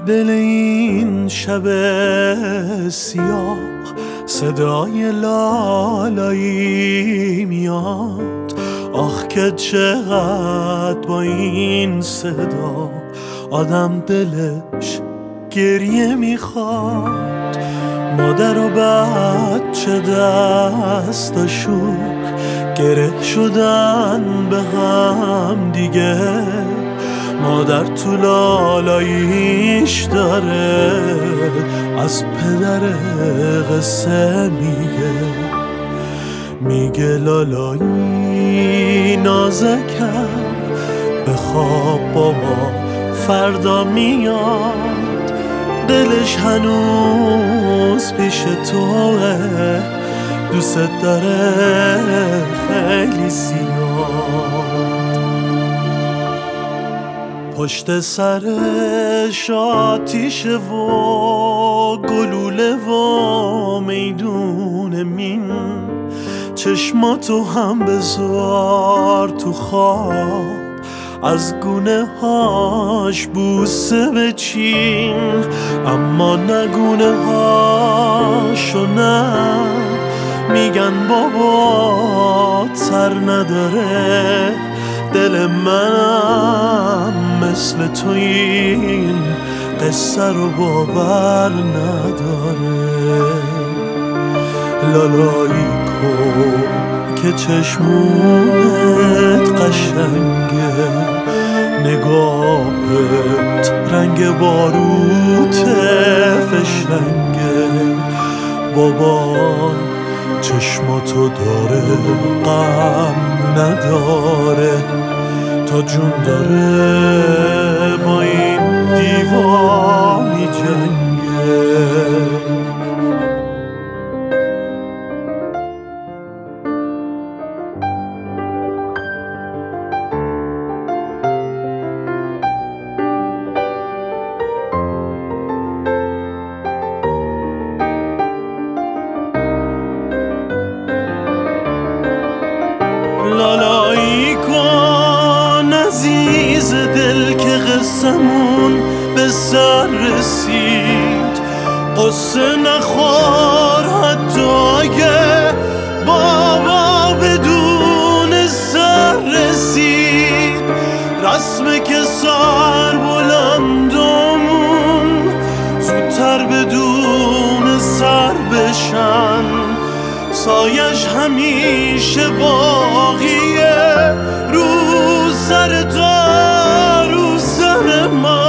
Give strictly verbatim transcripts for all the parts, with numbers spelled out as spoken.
دل این شب سیاه صدای لالایی میاد. آخ که چقدر با این صدا آدم دلش گریه میخواد. مادر و بچه دستاشون گره شدن به هم دیگه. مادر تو لالاییش داره از پدر قصه میگه. میگه لالایی نازکم بخواب بابا فردا میاد. دلش هنوز پیش توه دوست داره خیلی زیاد. پشت سرش آتیشه و گلوله و میدون مین. چشماتو هم بذار تو خواب از گونه هاش بوسه بچین. اما نگونه هاشو نه میگن بابا تر نداره. دل منم مثل تو این قصه رو باور نداره. لالایی کن که چشمونت قشنگه. نگاهت رنگ باروت فشنگه. بابا چشماتو داره غم نداره. تا جون داره با این دیوا می جنگه. لالایی کن عزیز دل که قصمون به سر رسید. قصه نخور حتی اگه بابا بدون سر رسید. رسمه که سر بلندمون زودتر بدون سر بشن. سایش همیشه باقیه رو سر تو رو سر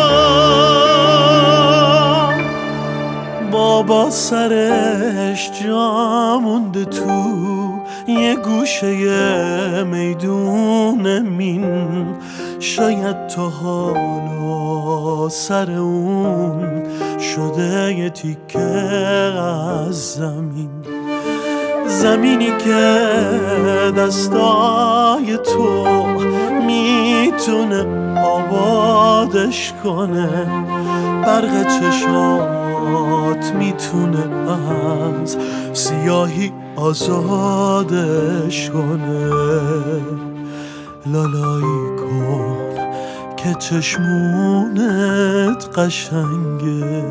من. بابا سرش جا مونده تو یه گوشه میدون مین. شاید تا حالا سر اون شده یه تیکه از زمین. زمینی که دستای تو میتونه آبادش کنه. برق چشات میتونه از سیاهی آزادش کنه. لالایی کن که چشمونت قشنگه.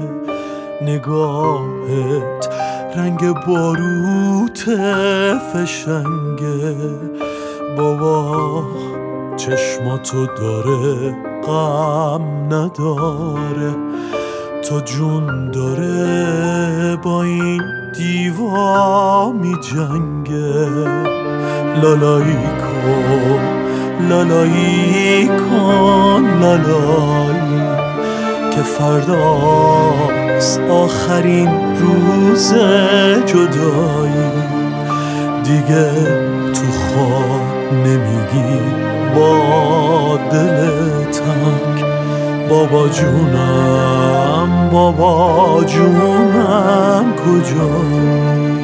نگاهت رنگ باروت فشنگه. بابا چشماتو داره غم نداره. تا جون داره با این دیوا می جنگه. لالایی کن لالایی کن لالایی که فرداست آخرین روز جدایی. دیگه تو خواب نمیگی با دل تنگ بابا جونم بابا جونم کجایی.